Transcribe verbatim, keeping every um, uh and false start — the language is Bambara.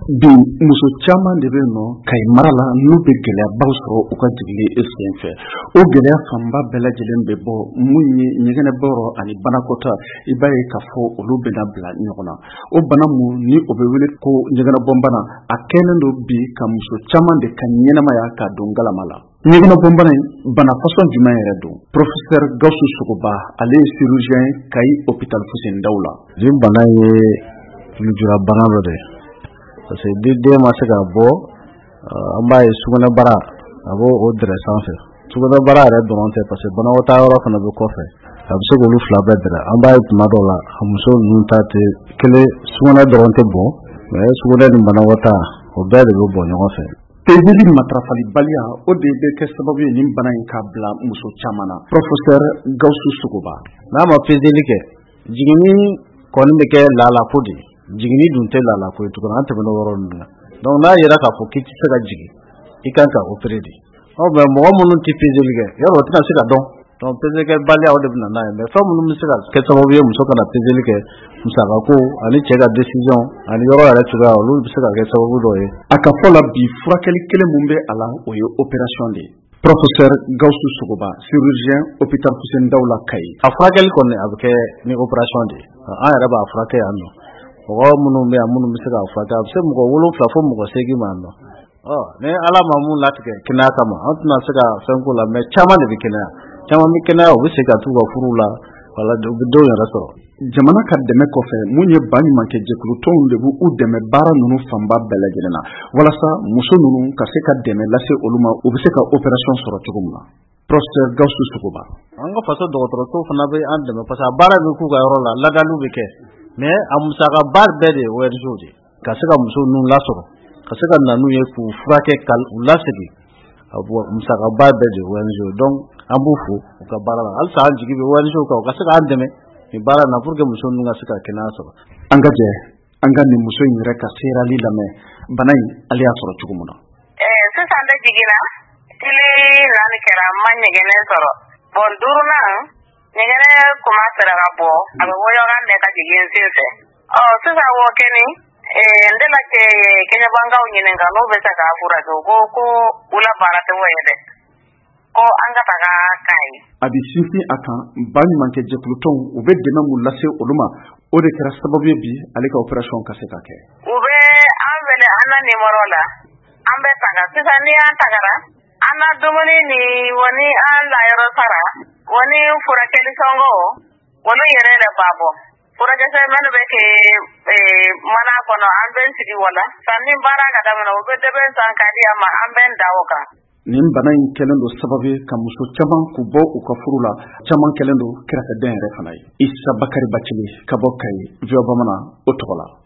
bi muso caman de bɛ nɔ Kayi mara la n'u bɛ gɛlɛyabaw sɔrɔ u ka jigili sen fɛ. O gɛlɛya fanba bɛɛ lajɛlen bɛ bɔ mun ye ɲɛgɛnɛbɔyɔrɔ ani banakɔta i b'a ye k'a fɔ olu bɛna bila ɲɔgɔn na. O bana mun ni o bɛ wele ko ɲɛgɛnɛbɔnbana a kɛlen don bi ka muso caman de ka ɲɛnamaya ka don galama la. Ɲɛgɛnɛbɔnbana in bana façon jumɛn yɛrɛ don? Professeur Gawusu Sogoba ale ye chirurgien Kayi hôpital Fuseni Dawula. Nin bana ye lujura bana dɔ de parce que ni den ma se ka bɔ an b'a ye sugunɛbara a b'o o dɛrɛ sanfɛ. Sugunɛbara yɛrɛ dɔrɔn tɛ parce que banakɔtaa yɔrɔ fana bɛ kɔfɛ a bɛ se k'olu fila bɛɛ dɛrɛ. An b'a ye tuma dɔw la a muso ninnu ta tɛ kelen sugunɛ dɔrɔn tɛ bɔn mais sugunɛ ni banakɔtaa o bɛɛ de bɛ bɔ ɲɔgɔn fɛ. Pezeli matarafalibaliya o de bɛ kɛ sababu ye nin bana in ka bila muso caman na. Professeur Gawusu Sogoba. N'a ma pezeli kɛ jiginni kɔni bɛ kɛ laalako de ye. Jiginni dun tɛ laalako ye tuguni an tɛmɛna yɔrɔ ninnu na. Donc n'a yera k'a fɔ k'i tɛ se ka jigin i kan ka opérer de. Ɔ mais mɔgɔ minnu tɛ pezeli kɛ yarɔ o tɛna se ka dɔn. Donc pezelikɛbaliya o de bɛ na n'a ye mais fɛn minnu bɛ se ka kɛ sababu ye muso kana pezeli kɛ musakako ani cɛ ka décision ani yɔrɔ yɛrɛ cogoya olu bɛ se ka kɛ sababu dɔ ye. A ka fɔ la bi furakɛli kelen mun bɛ a la o ye opération de ye. Professeur Gawusu Sogoba chirurgien hôpital Fuseni Dawula Kayi. A furakɛli kɔni a bɛ kɛ ni opération de ye. An yɛrɛ b'a furakɛ yan nɔ. Mɔgɔ minnu bɛ yan minnu bɛ se k'a furakɛ a bɛ se mɔgɔ wolonwula fo mɔgɔ seegin ma yan nɔ. Ɔ ni Ala ma mun latigɛ kɛnɛya kama an tɛna se ka fɛn k'o la mais caman de bɛ kɛnɛya. Caman bɛ kɛnɛya u bɛ se ka t'u ka furu la wala u bɛ denw yɛrɛ sɔrɔ. Jamana ka dɛmɛ kɔfɛ mun ye baɲumankɛ jɛkulu tɔnw de b'u dɛmɛ baara ninnu fanba bɛɛ lajɛlen na walasa muso ninnu ka se ka dɛmɛ lase olu ma u bɛ se ka opération sɔrɔ cogo min na. Professeur Gawusu Sogoba. An ka faso dɔgɔtɔrɔso fana bɛ an dɛmɛ parce que a baara bɛ k'u ka yɔrɔ la ladaliw bɛ kɛ mais a musakaba bɛɛ de ye O R G de ka se ka muso ninnu lasɔrɔ ka se ka na n'u ye k'u furakɛ ka u lasegin a bɔ musakaba bɛɛ de ye O R G donc an b'u fo u ka baara la halisa an jigi bɛ O R G kan u ka se k'an dɛmɛ nin baara na pour que muso ninnu ka se ka kɛnɛya sɔrɔ. An ka jɛ an ka nin muso in yɛrɛ ka seerali lamɛn bana in ale y'a sɔrɔ cogo min na. Ɛɛ sisan ne jiginna tile naani kɛra n ma ɲɛgɛnɛ sɔrɔ bon duurunan ɲɛgɛnɛ commencera ka bɔ a bɛ wɔyɔkan bɛɛ ka jigin n sen fɛ. Ɔ sisan o kɛni n delila ka kɛɲɛbankaw ɲininka n'u bɛ se k'a furakɛ u ko ko u la baara tɛ o ye dɛ ko an ka taga Kayi. A bɛ sinsin a kan baɲumankɛ jɛkulu tɔnw u bɛ dɛmɛ mun lase olu ma o de kɛra sababu ye bi ale ka opération ka se ka kɛ. U bɛ an wele an na numéro la an bɛ taga sisan ni an tagara an na dumuni ni wani an layɔrɔ sara wani furakɛli sɔngɔ olu yɛrɛ de b'a bɔ. Furakɛsɛ minnu bɛ kɛ mana kɔnɔ an bɛ sigi wala sanni baara ka daminɛ u bɛ dɛbɛ san ka di an ma an bɛ da o kan. Nin bana in kɛlen don sababu ka muso caman k'u bɔ u ka furu la caman kɛlen don kɛrɛfɛdɛn yɛrɛ fana ye. Isa Bakari Bacili ka bɔ Kayi V O A Bamanan o tɔgɔ la.